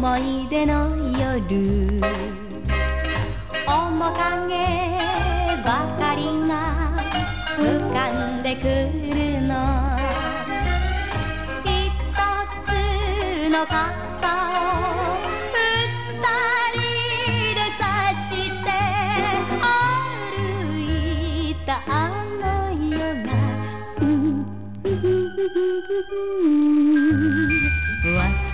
思い出の夜、面影ばかりが浮かんでくるの。一つの傘